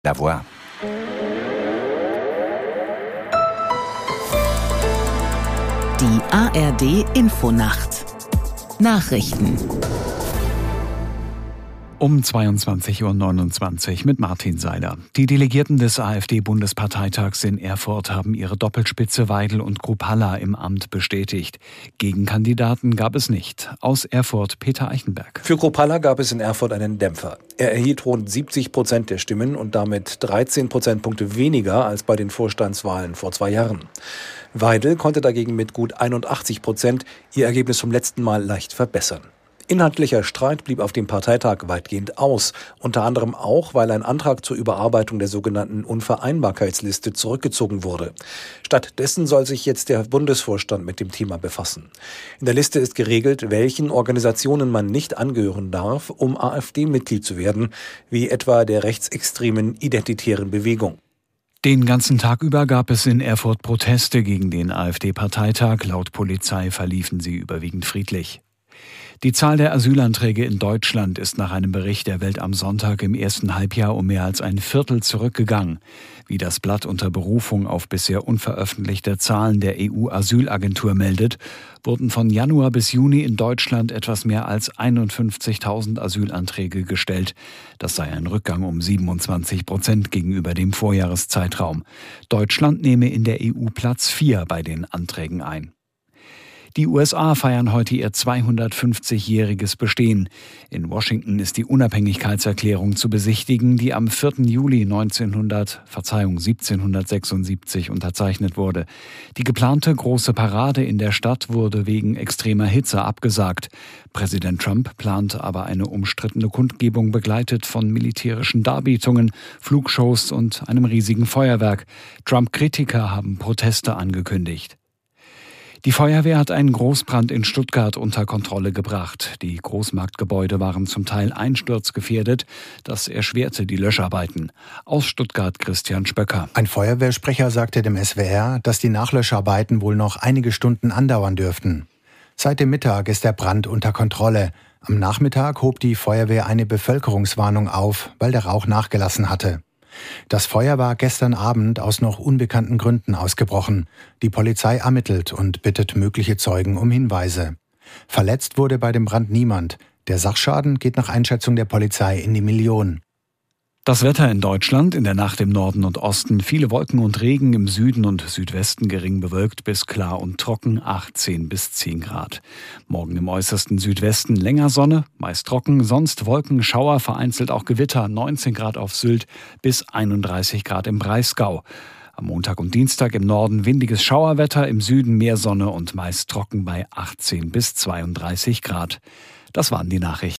La Voix. Die ARD-Infonacht. Nachrichten. Um 22:29 Uhr mit Martin Seiler. Die Delegierten des AfD-Bundesparteitags in Erfurt haben ihre Doppelspitze Weidel und Kruppalla im Amt bestätigt. Gegenkandidaten gab es nicht. Aus Erfurt Peter Eichenberg. Für Kruppalla gab es in Erfurt einen Dämpfer. Er erhielt rund 70% der Stimmen und damit 13 Prozentpunkte weniger als bei den Vorstandswahlen vor 2 Jahren. Weidel konnte dagegen mit gut 81% ihr Ergebnis vom letzten Mal leicht verbessern. Inhaltlicher Streit blieb auf dem Parteitag weitgehend aus, unter anderem auch, weil ein Antrag zur Überarbeitung der sogenannten Unvereinbarkeitsliste zurückgezogen wurde. Stattdessen soll sich jetzt der Bundesvorstand mit dem Thema befassen. In der Liste ist geregelt, welchen Organisationen man nicht angehören darf, um AfD-Mitglied zu werden, wie etwa der rechtsextremen Identitären Bewegung. Den ganzen Tag über gab es in Erfurt Proteste gegen den AfD-Parteitag. Laut Polizei verliefen sie überwiegend friedlich. Die Zahl der Asylanträge in Deutschland ist nach einem Bericht der Welt am Sonntag im ersten Halbjahr um mehr als ein Viertel zurückgegangen. Wie das Blatt unter Berufung auf bisher unveröffentlichte Zahlen der EU-Asylagentur meldet, wurden von Januar bis Juni in Deutschland etwas mehr als 51.000 Asylanträge gestellt. Das sei ein Rückgang um 27% gegenüber dem Vorjahreszeitraum. Deutschland nehme in der EU Platz 4 bei den Anträgen ein. Die USA feiern heute ihr 250-jähriges Bestehen. In Washington ist die Unabhängigkeitserklärung zu besichtigen, die am 4. Juli 1776 unterzeichnet wurde. Die geplante große Parade in der Stadt wurde wegen extremer Hitze abgesagt. Präsident Trump plant aber eine umstrittene Kundgebung begleitet von militärischen Darbietungen, Flugshows und einem riesigen Feuerwerk. Trump-Kritiker haben Proteste angekündigt. Die Feuerwehr hat einen Großbrand in Stuttgart unter Kontrolle gebracht. Die Großmarktgebäude waren zum Teil einsturzgefährdet. Das erschwerte die Löscharbeiten. Aus Stuttgart Christian Spöcker. Ein Feuerwehrsprecher sagte dem SWR, dass die Nachlöscharbeiten wohl noch einige Stunden andauern dürften. Seit dem Mittag ist der Brand unter Kontrolle. Am Nachmittag hob die Feuerwehr eine Bevölkerungswarnung auf, weil der Rauch nachgelassen hatte. Das Feuer war gestern Abend aus noch unbekannten Gründen ausgebrochen. Die Polizei ermittelt und bittet mögliche Zeugen um Hinweise. Verletzt wurde bei dem Brand niemand. Der Sachschaden geht nach Einschätzung der Polizei in die Millionen. Das Wetter in Deutschland, in der Nacht im Norden und Osten, viele Wolken und Regen, im Süden und Südwesten gering bewölkt bis klar und trocken, 18 bis 10 Grad. Morgen im äußersten Südwesten länger Sonne, meist trocken, sonst Wolken, Schauer, vereinzelt auch Gewitter, 19 Grad auf Sylt bis 31 Grad im Breisgau. Am Montag und Dienstag im Norden windiges Schauerwetter, im Süden mehr Sonne und meist trocken bei 18 bis 32 Grad. Das waren die Nachrichten.